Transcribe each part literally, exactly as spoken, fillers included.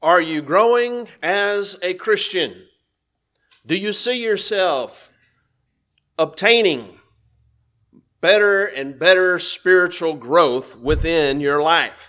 Are you growing as a Christian? Do you see yourself obtaining better and better spiritual growth within your life?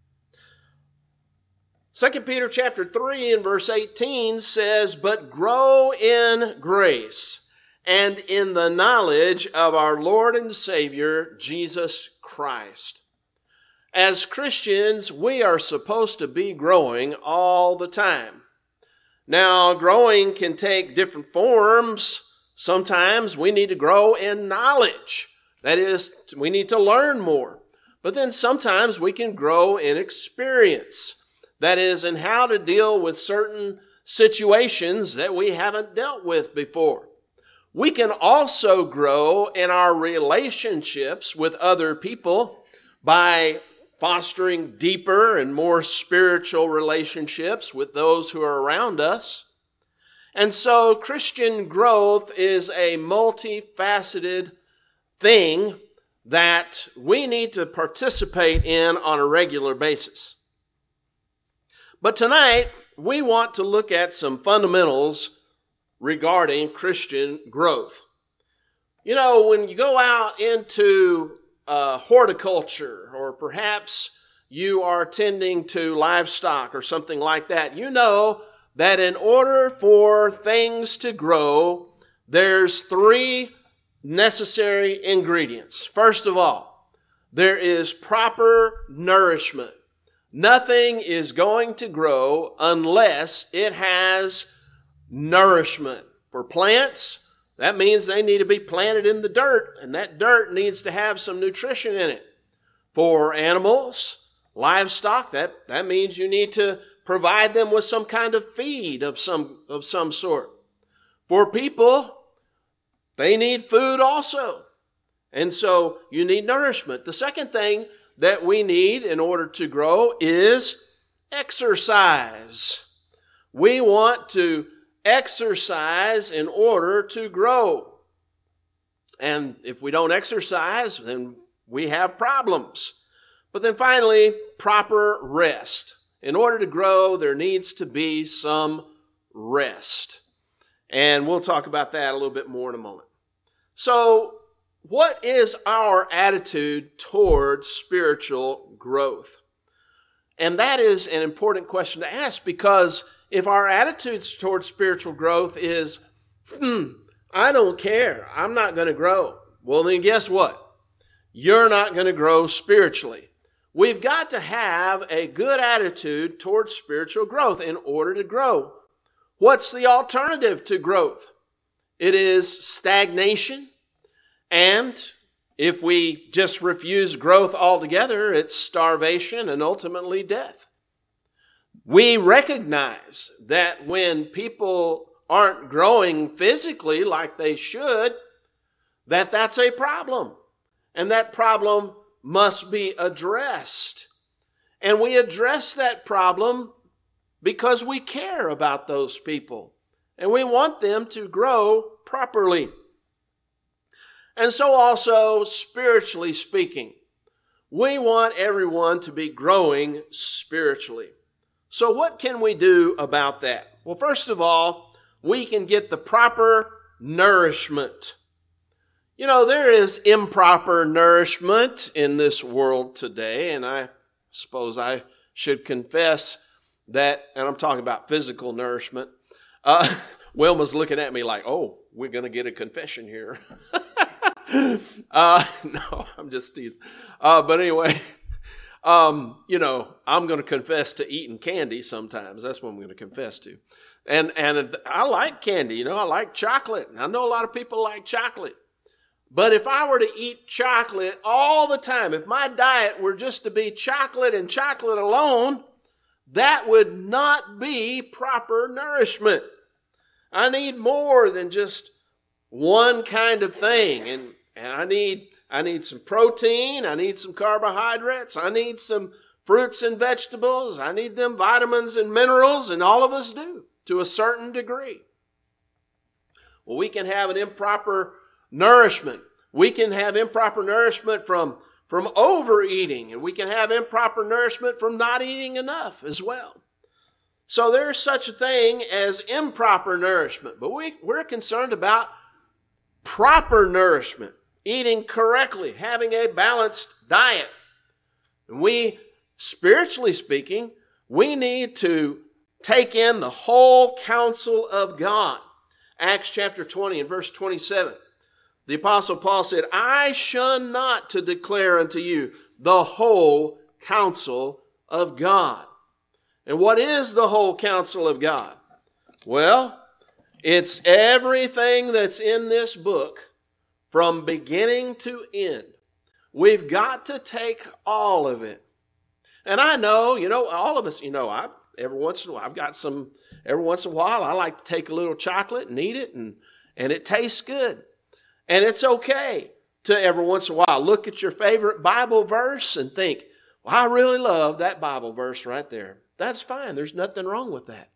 Second Peter chapter three and verse eighteen says, "But grow in grace and in the knowledge of our Lord and Savior, Jesus Christ." As Christians, we are supposed to be growing all the time. Now, growing can take different forms. Sometimes we need to grow in knowledge. That is, we need to learn more. But then sometimes we can grow in experience. That is, in how to deal with certain situations that we haven't dealt with before. We can also grow in our relationships with other people by fostering deeper and more spiritual relationships with those who are around us. And so Christian growth is a multifaceted thing that we need to participate in on a regular basis. But tonight, we want to look at some fundamentals regarding Christian growth. You know, when you go out into uh, horticulture, or perhaps you are tending to livestock or something like that, you know that in order for things to grow, there's three necessary ingredients. First of all, there is proper nourishment. Nothing is going to grow unless it has nourishment. For plants, that means they need to be planted in the dirt, and that dirt needs to have some nutrition in it. For animals, livestock, that, that means you need to provide them with some kind of feed of some, of some sort. For people, they need food also. And so you need nourishment. The second thing that we need in order to grow is exercise. We want to exercise in order to grow. And if we don't exercise, then we have problems. But then finally, proper rest. In order to grow, there needs to be some rest. And we'll talk about that a little bit more in a moment. So, what is our attitude towards spiritual growth? And that is an important question to ask, because if our attitudes towards spiritual growth is, hmm, I don't care, I'm not going to grow, well then guess what? You're not going to grow spiritually. We've got to have a good attitude towards spiritual growth in order to grow. What's the alternative to growth? It is stagnation. And if we just refuse growth altogether, it's starvation and ultimately death. We recognize that when people aren't growing physically like they should, that that's a problem. And that problem must be addressed. And we address that problem because we care about those people. And we want them to grow properly. And so also, spiritually speaking, we want everyone to be growing spiritually. So what can we do about that? Well, first of all, we can get the proper nourishment. You know, there is improper nourishment in this world today, and I suppose I should confess that, and I'm talking about physical nourishment. Uh, Wilma's looking at me like, oh, we're going to get a confession here. uh, no, I'm just teasing. Uh, but anyway, um, you know, I'm going to confess to eating candy sometimes. That's what I'm going to confess to. And and I like candy, you know, I like chocolate. I know a lot of people like chocolate. But if I were to eat chocolate all the time, if my diet were just to be chocolate and chocolate alone, that would not be proper nourishment. I need more than just one kind of thing. And, and I need I need some protein. I need some carbohydrates. I need some fruits and vegetables. I need them vitamins and minerals, and all of us do to a certain degree. Well, we can have an improper nourishment. We can have improper nourishment from, from overeating, and we can have improper nourishment from not eating enough as well. So there's such a thing as improper nourishment, but we, we're concerned about proper nourishment, eating correctly, having a balanced diet. And we, spiritually speaking, we need to take in the whole counsel of God. Acts chapter twenty and verse twenty-seven. The Apostle Paul said, I shun not to declare unto you the whole counsel of God. And what is the whole counsel of God? Well, it's everything that's in this book from beginning to end. We've got to take all of it. And I know, you know, all of us, you know, I every once in a while, I've got some, every once in a while, I like to take a little chocolate and eat it, and, and it tastes good. And it's okay to every once in a while look at your favorite Bible verse and think, well, I really love that Bible verse right there. That's fine. There's nothing wrong with that.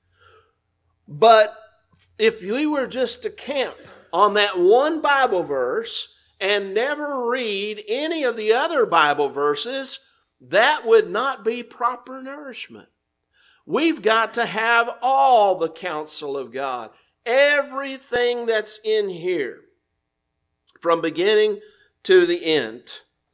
But if we were just to camp on that one Bible verse and never read any of the other Bible verses, that would not be proper nourishment. We've got to have all the counsel of God, everything that's in here, from beginning to the end.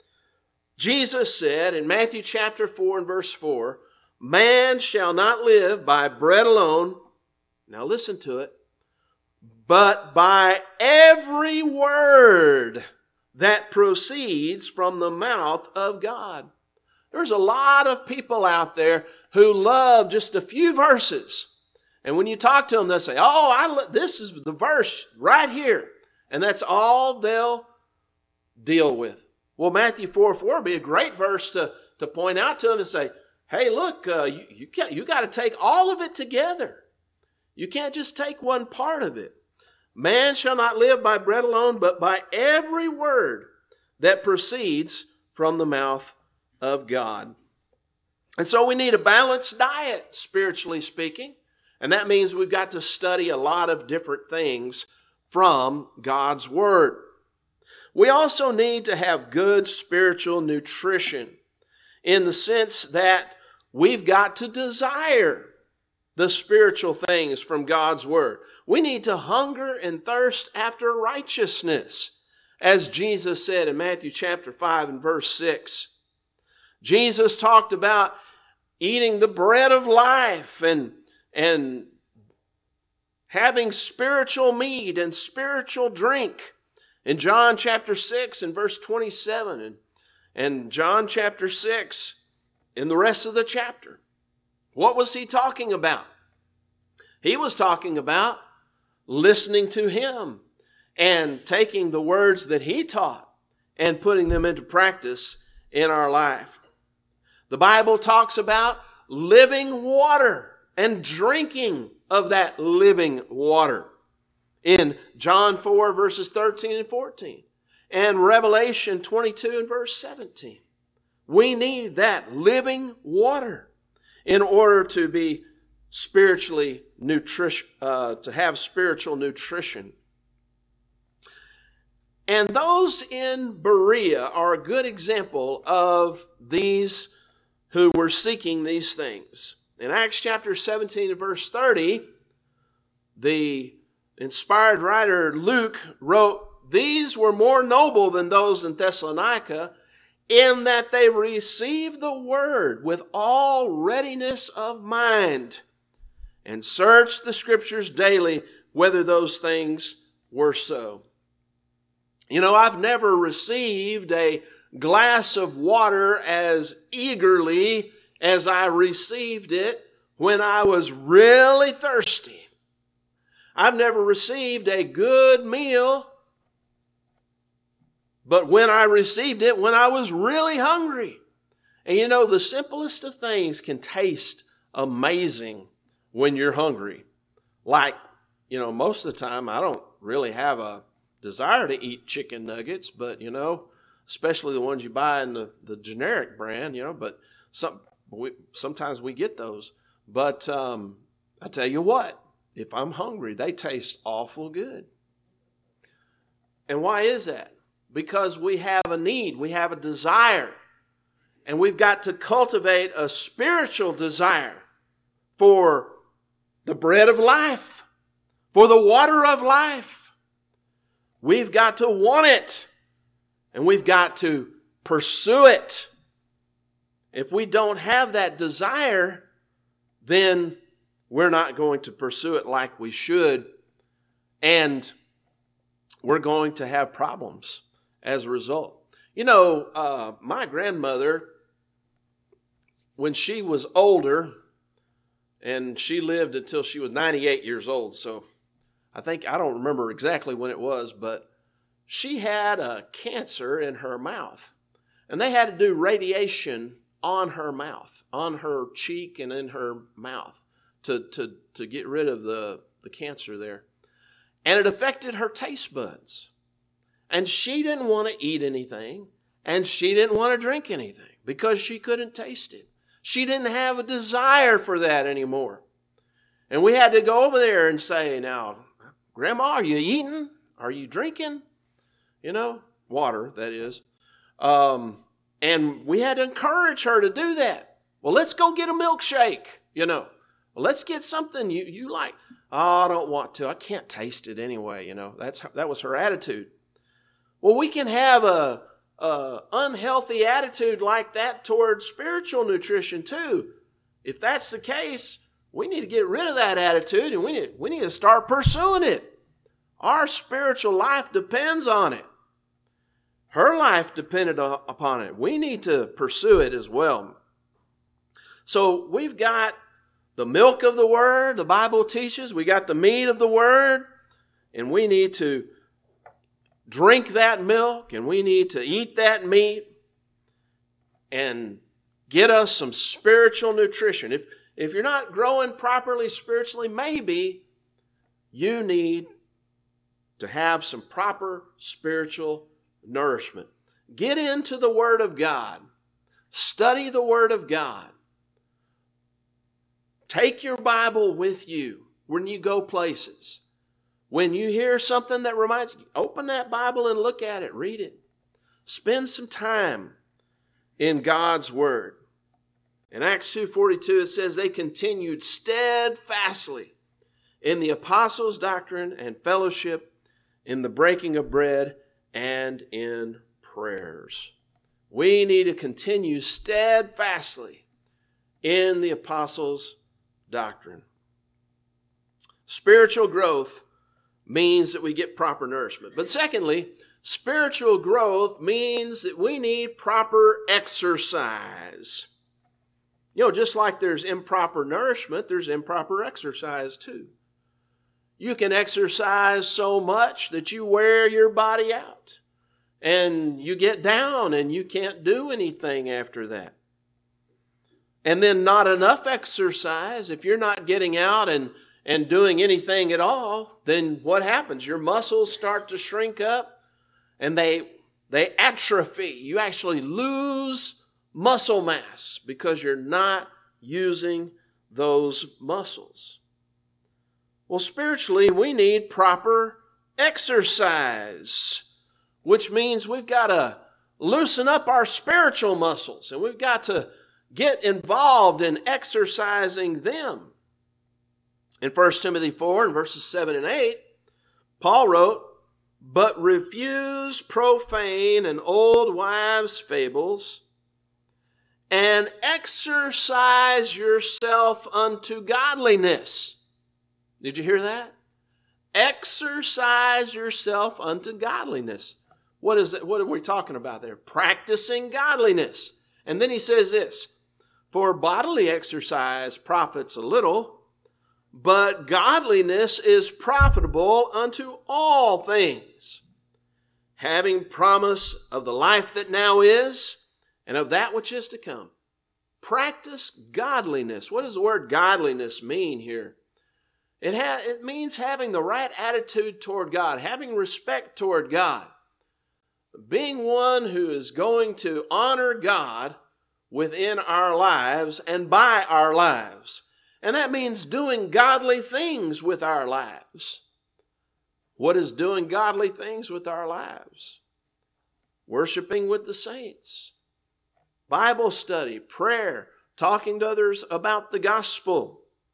Jesus said in Matthew chapter four and verse four, man shall not live by bread alone, now listen to it, but by every word that proceeds from the mouth of God. There's a lot of people out there who love just a few verses. And when you talk to them, they'll say, oh, I lo- this is the verse right here. And that's all they'll deal with. Well, Matthew four four would be a great verse to, to point out to them and say, hey, look, uh, you, you, can't, you got to take all of it together. You can't just take one part of it. Man shall not live by bread alone, but by every word that proceeds from the mouth of God. And so we need a balanced diet, spiritually speaking. And that means we've got to study a lot of different things from God's Word. We also need to have good spiritual nutrition in the sense that we've got to desire the spiritual things from God's Word. We need to hunger and thirst after righteousness, as Jesus said in Matthew chapter five and verse six. Jesus talked about eating the bread of life and, and having spiritual meat and spiritual drink in John chapter six and verse twenty-seven, and, and John chapter six in the rest of the chapter. What was he talking about? He was talking about listening to him and taking the words that he taught and putting them into practice in our life. The Bible talks about living water and drinking of that living water in John four verses thirteen and fourteen and Revelation twenty-two and verse seventeen. We need that living water in order to be spiritually nutrition, uh, to have spiritual nutrition. And those in Berea are a good example of these who were seeking these things. In Acts chapter seventeen and verse thirty, the inspired writer Luke wrote, these were more noble than those in Thessalonica, in that they received the word with all readiness of mind and searched the scriptures daily whether those things were so. You know, I've never received a glass of water as eagerly as I received it when I was really thirsty. I've never received a good meal, but when I received it, when I was really hungry. And you know, the simplest of things can taste amazing when you're hungry. Like, you know, most of the time I don't really have a desire to eat chicken nuggets, but, you know, especially the ones you buy in the, the generic brand, you know, but some we, sometimes we get those. But um, I tell you what, if I'm hungry, they taste awful good. And why is that? Because we have a need, we have a desire, and we've got to cultivate a spiritual desire for the bread of life, for the water of life. We've got to want it, and we've got to pursue it. If we don't have that desire, then we're not going to pursue it like we should, and we're going to have problems as a result. You know, uh, my grandmother, when she was older, and she lived until she was ninety-eight years old, so I think, I don't remember exactly when it was, but she had a cancer in her mouth, and they had to do radiation on her mouth, on her cheek and in her mouth to, to, to get rid of the, the cancer there. And it affected her taste buds. And she didn't want to eat anything, and she didn't want to drink anything because she couldn't taste it. She didn't have a desire for that anymore. And we had to go over there and say, now, Grandma, are you eating? Are you drinking? You know, water, that is. Um, and we had to encourage her to do that. Well, let's go get a milkshake, you know. Well, let's get something you, you like. Oh, I don't want to. I can't taste it anyway, you know. That's that was her attitude. Well, we can have a, a unhealthy attitude like that towards spiritual nutrition too. If that's the case, we need to get rid of that attitude, and we need, we need to start pursuing it. Our spiritual life depends on it. Her life depended upon it. We need to pursue it as well. So we've got the milk of the Word, the Bible teaches. We got the meat of the Word, and we need to drink that milk, and we need to eat that meat and get us some spiritual nutrition. If, if you're not growing properly spiritually, maybe you need to have some proper spiritual nourishment. Get into the Word of God. Study the Word of God. Take your Bible with you when you go places. When you hear something that reminds you, open that Bible and look at it, read it. Spend some time in God's Word. In Acts two forty-two, it says, they continued steadfastly in the apostles' doctrine and fellowship, in the breaking of bread, and in prayers. We need to continue steadfastly in the apostles' doctrine. Spiritual growth means that we get proper nourishment. But secondly, spiritual growth means that we need proper exercise. You know, just like there's improper nourishment, there's improper exercise too. You can exercise so much that you wear your body out and you get down and you can't do anything after that. And then not enough exercise. If you're not getting out and, and doing anything at all, then what happens? Your muscles start to shrink up and they, they atrophy. You actually lose muscle mass because you're not using those muscles. Well, spiritually, we need proper exercise, which means we've got to loosen up our spiritual muscles, and we've got to get involved in exercising them. In First Timothy four, and verses seven and eight, Paul wrote, but refuse profane and old wives' fables, and exercise yourself unto godliness. Did you hear that? Exercise yourself unto godliness. What is it? What are we talking about there? Practicing godliness. And then he says this, for bodily exercise profits a little, but godliness is profitable unto all things, having promise of the life that now is and of that which is to come. Practice godliness. What does the word godliness mean here? It, ha- it means having the right attitude toward God, having respect toward God, being one who is going to honor God within our lives and by our lives. And that means doing godly things with our lives. What is doing godly things with our lives? Worshiping with the saints, Bible study, prayer, talking to others about the gospel.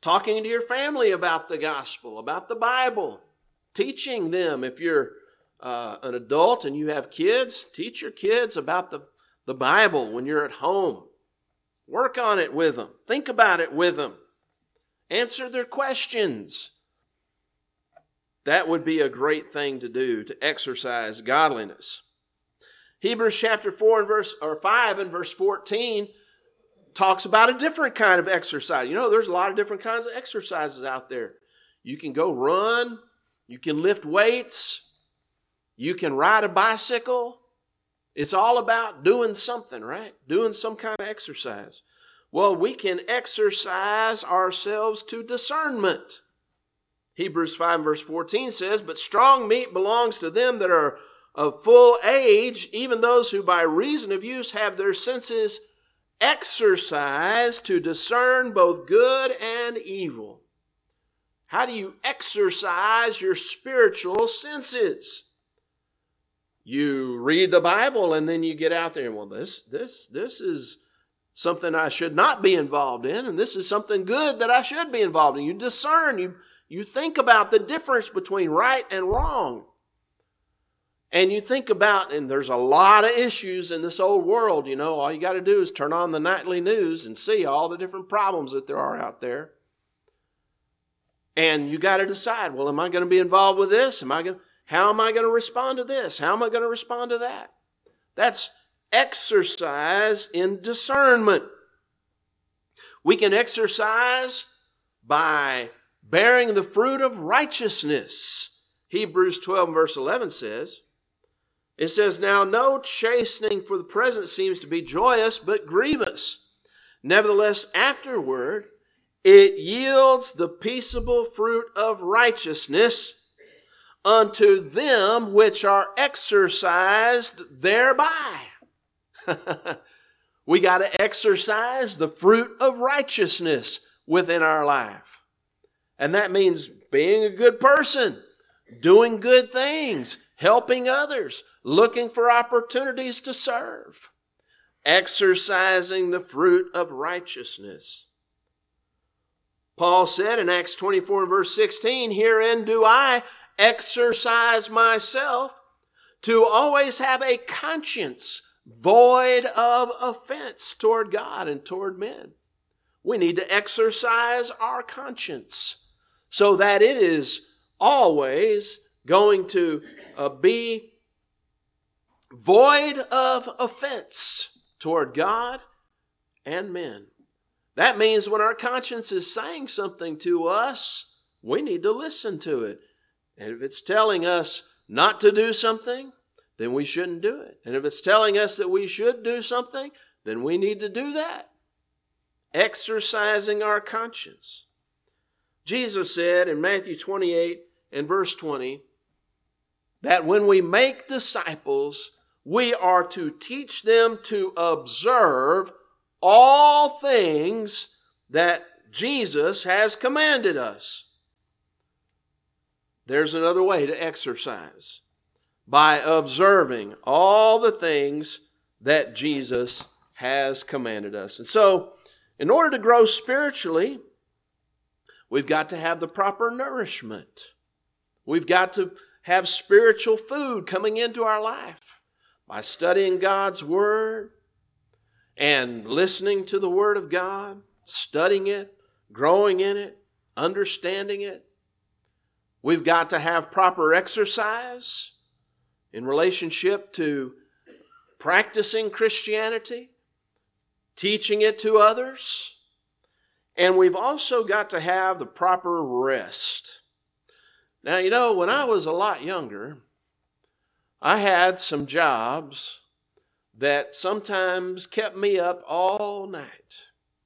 talking to your family about the gospel, about the Bible, teaching them. If you're uh, an adult and you have kids, teach your kids about the, the Bible when you're at home. Work on it with them. Think about it with them. Answer their questions. That would be a great thing to do, to exercise godliness. Hebrews chapter four and verse or five and verse fourteen talks about a different kind of exercise. You know, there's a lot of different kinds of exercises out there. You can go run, you can lift weights, you can ride a bicycle. It's all about doing something, right? Doing some kind of exercise. Well, we can exercise ourselves to discernment. Hebrews five verse fourteen says, "But strong meat belongs to them that are of full age, even those who by reason of use have their senses exercised to discern both good and evil." How do you exercise your spiritual senses? You read the Bible and then you get out there and, well, this, this, this is something I should not be involved in, and this is something good that I should be involved in. You discern, you You think about the difference between right and wrong. And you think about, and there's a lot of issues in this old world, you know, all you got to do is turn on the nightly news and see all the different problems that there are out there. And you got to decide, well, am I going to be involved with this? Am I going, how am I going to respond to this? How am I going to respond to that? That's exercise in discernment. We can exercise by bearing the fruit of righteousness. Hebrews twelve verse eleven says, it says, "Now no chastening for the present seems to be joyous, but grievous. Nevertheless, afterward, it yields the peaceable fruit of righteousness unto them which are exercised thereby." We got to exercise the fruit of righteousness within our life. And that means being a good person, doing good things, helping others, looking for opportunities to serve, exercising the fruit of righteousness. Paul said in Acts twenty-four and verse sixteen, "Herein do I exercise myself to always have a conscience void of offense toward God and toward men." We need to exercise our conscience so that it is always going to uh, be void of offense toward God and men. That means when our conscience is saying something to us, we need to listen to it. And if it's telling us not to do something, then we shouldn't do it. And if it's telling us that we should do something, then we need to do that. Exercising our conscience. Jesus said in Matthew twenty-eight and verse twenty that when we make disciples, we are to teach them to observe all things that Jesus has commanded us. There's another way to exercise. By observing all the things that Jesus has commanded us. And so, in order to grow spiritually, we've got to have the proper nourishment. We've got to have spiritual food coming into our life by studying God's Word and listening to the Word of God, studying it, growing in it, understanding it. We've got to have proper exercise in relationship to practicing Christianity, teaching it to others. And we've also got to have the proper rest. Now, you know, when I was a lot younger, I had some jobs that sometimes kept me up all night.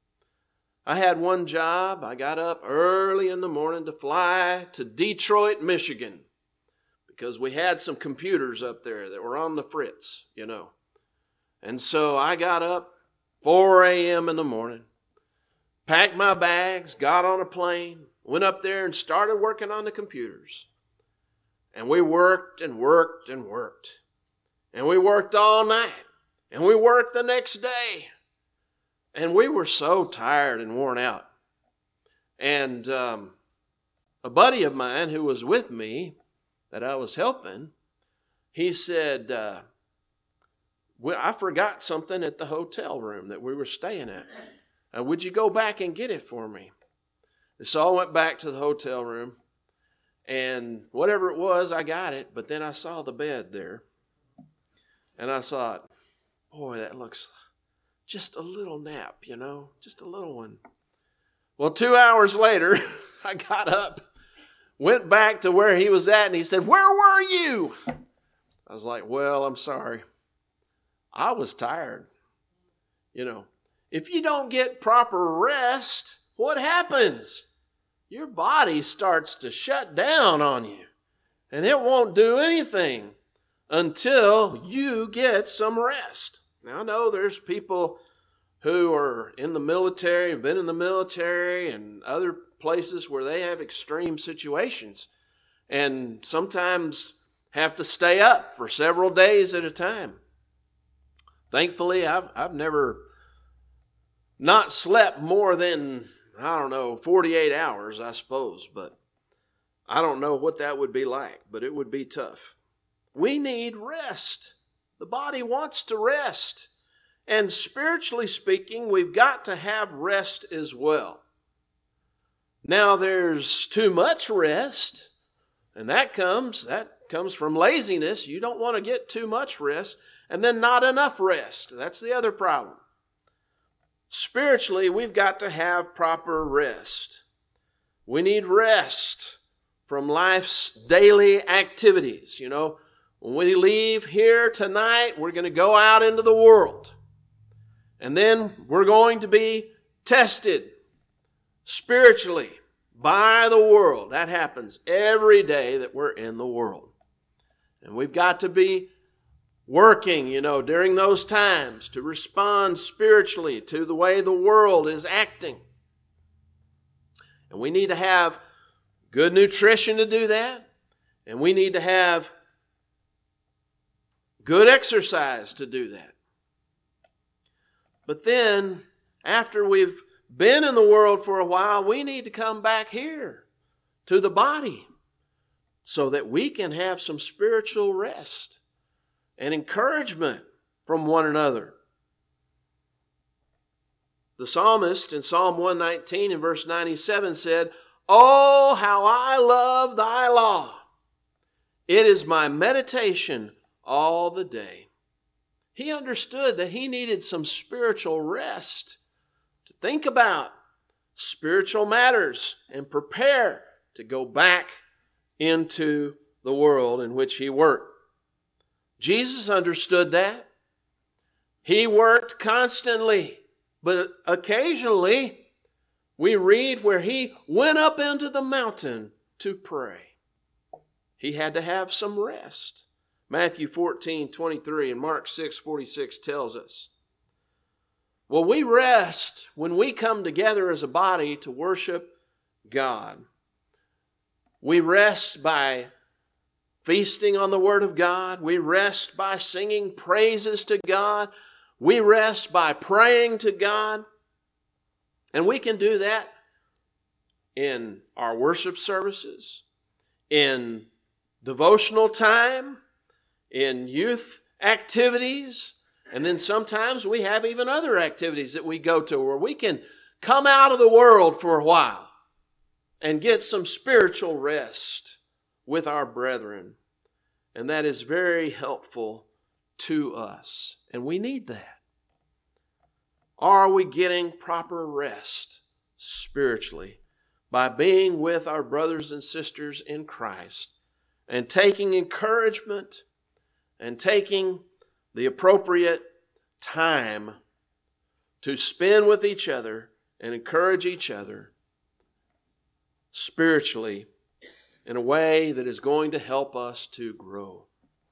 I had one job, I got up early in the morning to fly to Detroit, Michigan, because we had some computers up there that were on the fritz, you know. And so I got up four a.m. in the morning, packed my bags, got on a plane, went up there and started working on the computers. And we worked and worked and worked. And we worked all night. And we worked the next day. And we were so tired and worn out. And um, a buddy of mine who was with me that I was helping, he said, uh, well, I forgot something at the hotel room that we were staying at. Uh, would you go back and get it for me? So I went back to the hotel room, and whatever it was, I got it. But then I saw the bed there, and I thought, boy, that looks just a little nap, you know, just a little one. Well, two hours later, I got up, went back to where he was at, and he said, where were you? I was like, well, I'm sorry. I was tired. You know, if you don't get proper rest, what happens? Your body starts to shut down on you, and it won't do anything until you get some rest. Now, I know there's people who are in the military, have been in the military, and other places where they have extreme situations, and sometimes have to stay up for several days at a time. Thankfully, I've I've never not slept more than, I don't know, forty-eight hours, I suppose, but I don't know what that would be like, but it would be tough. We need rest. The body wants to rest. And spiritually speaking, we've got to have rest as well. Now, there's too much rest, and that comes, that comes from laziness. You don't want to get too much rest, and then not enough rest. That's the other problem. Spiritually, we've got to have proper rest. We need rest from life's daily activities. You know, when we leave here tonight, we're going to go out into the world. And then we're going to be tested spiritually by the world. That happens every day that we're in the world. And we've got to be working, you know, during those times to respond spiritually to the way the world is acting. And we need to have good nutrition to do that. And we need to have good exercise to do that. But then, after we've been in the world for a while, we need to come back here to the body so that we can have some spiritual rest and encouragement from one another. The psalmist in Psalm one nineteen and verse ninety-seven said, oh, how I love thy law. It is my meditation all the day. He understood that he needed some spiritual rest to think about spiritual matters and prepare to go back into the world in which he worked. Jesus understood that. He worked constantly, but occasionally we read where he went up into the mountain to pray. He had to have some rest. Matthew fourteen twenty-three and Mark six forty-six tells us. Well, we rest when we come together as a body to worship God. We rest by feasting on the Word of God. We rest by singing praises to God. We rest by praying to God. And we can do that in our worship services, in devotional time, in youth activities, and then sometimes we have even other activities that we go to where we can come out of the world for a while and get some spiritual rest with our brethren. And that is very helpful to us, and we need that. Are we getting proper rest spiritually by being with our brothers and sisters in Christ and taking encouragement and taking the appropriate time to spend with each other and encourage each other spiritually in a way that is going to help us to grow?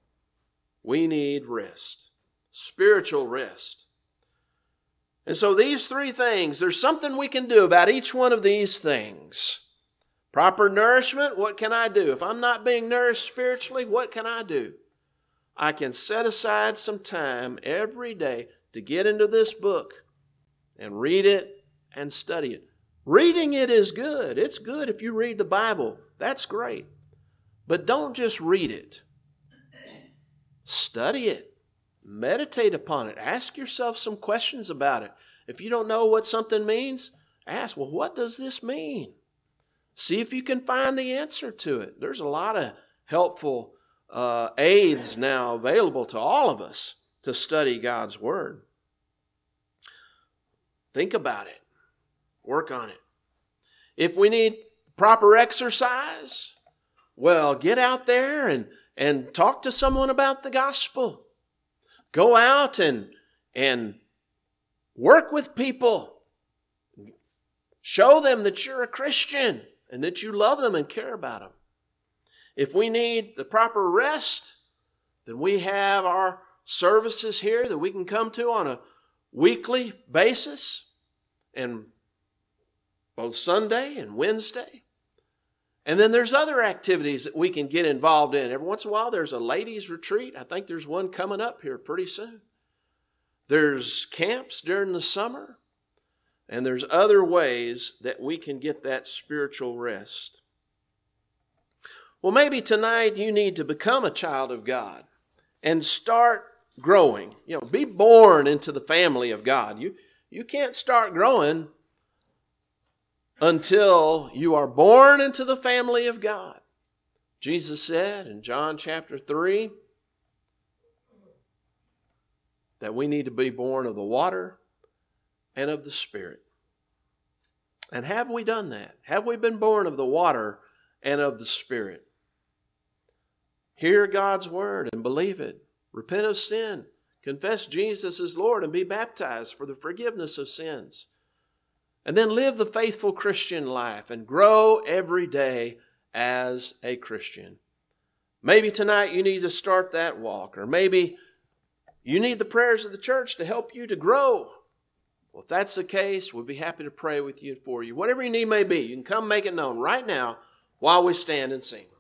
We need rest, spiritual rest. And so these three things, there's something we can do about each one of these things. Proper nourishment, what can I do? If I'm not being nourished spiritually, what can I do? I can set aside some time every day to get into this book and read it and study it. Reading it is good. It's good if you read the Bible. That's great. But don't just read it. Study it. Meditate upon it. Ask yourself some questions about it. If you don't know what something means, ask, well, what does this mean? See if you can find the answer to it. There's a lot of helpful uh, aids now available to all of us to study God's Word. Think about it. Work on it. If we need proper exercise, well, get out there and, and talk to someone about the gospel. Go out and, and work with people. Show them that you're a Christian and that you love them and care about them. If we need the proper rest, then we have our services here that we can come to on a weekly basis, and both Sunday and Wednesday. And then there's other activities that we can get involved in. Every once in a while there's a ladies' retreat. I think there's one coming up here pretty soon. There's camps during the summer. And there's other ways that we can get that spiritual rest. Well, maybe tonight you need to become a child of God and start growing. You know, be born into the family of God. You, you can't start growing until you are born into the family of God. Jesus said in John chapter three that we need to be born of the water and of the Spirit. And have we done that? Have we been born of the water and of the Spirit? Hear God's word and believe it. Repent of sin. Confess Jesus as Lord and be baptized for the forgiveness of sins. And then live the faithful Christian life and grow every day as a Christian. Maybe tonight you need to start that walk, or maybe you need the prayers of the church to help you to grow. Well, if that's the case, we'll be happy to pray with you for you. Whatever your need may be, you can come make it known right now while we stand and sing.